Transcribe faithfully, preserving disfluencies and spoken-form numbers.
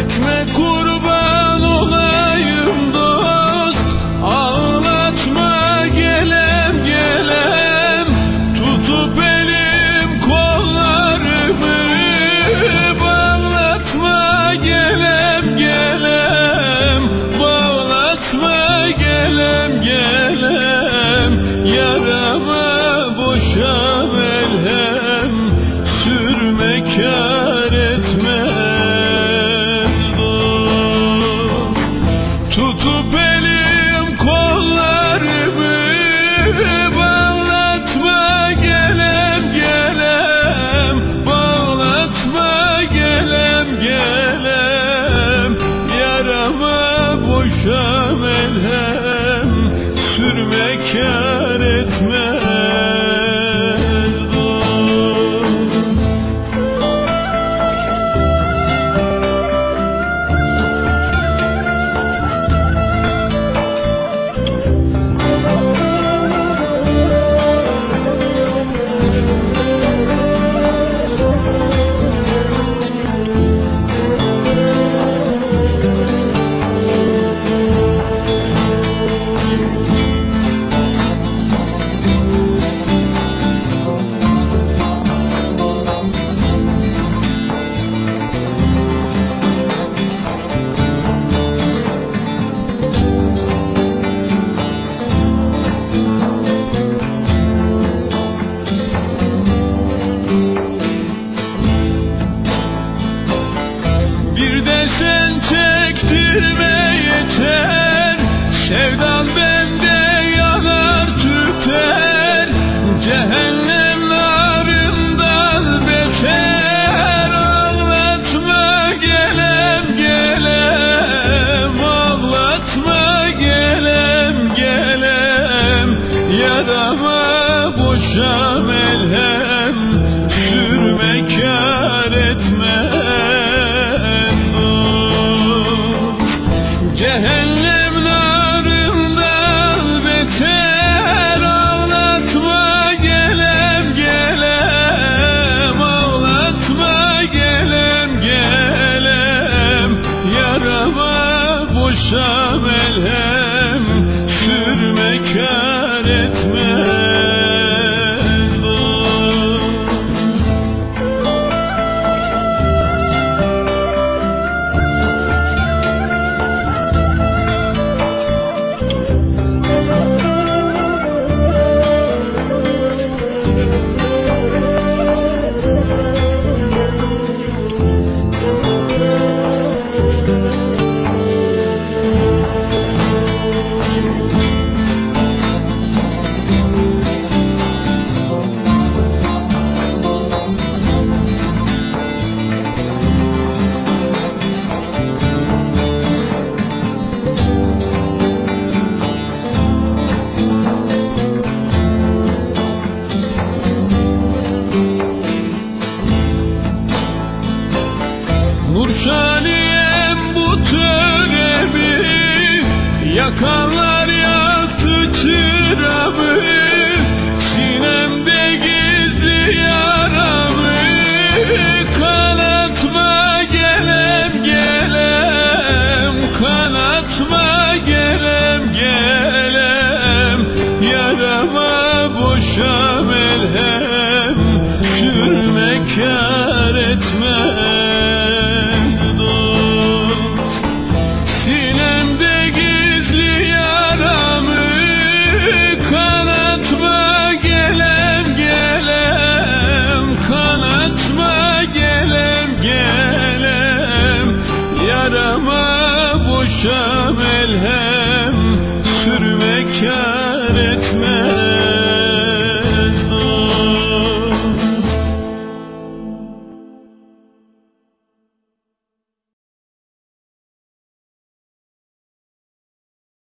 Çekme kurban olayım dost, ağlatma gelem gelem, tutup elim kollarımı, bağlatma gelem gelem, bağlatma gelem gelem, yarama boşa melhem, sürme kâr etmez. Tutup elim kollarımı, bağlatma gelem gelem, bağlatma gelem gelem, yarama boşa melhem, sürme kâr etmez. Bir de sen çektirme yeter, sevdan bende yanar tüter, cehennem narından beter. Ağlatma gelem gelem, ağlatma gelem gelem, yarama boşa melhem, sürme kâr etmez. Cehennem narından beter. Ağlatma gelem gelem, ağlatma gelem gelem, yarama boşa melhem, sürme kâr etmez. Nurşaniyem bu töremi, yakanlar yaktı çıramı, sinemde gizli yaramı, kanatma gelem gelem, kanatma gelem gelem, yarama boşa melhem, sürme kâr etmez. Yarama boşa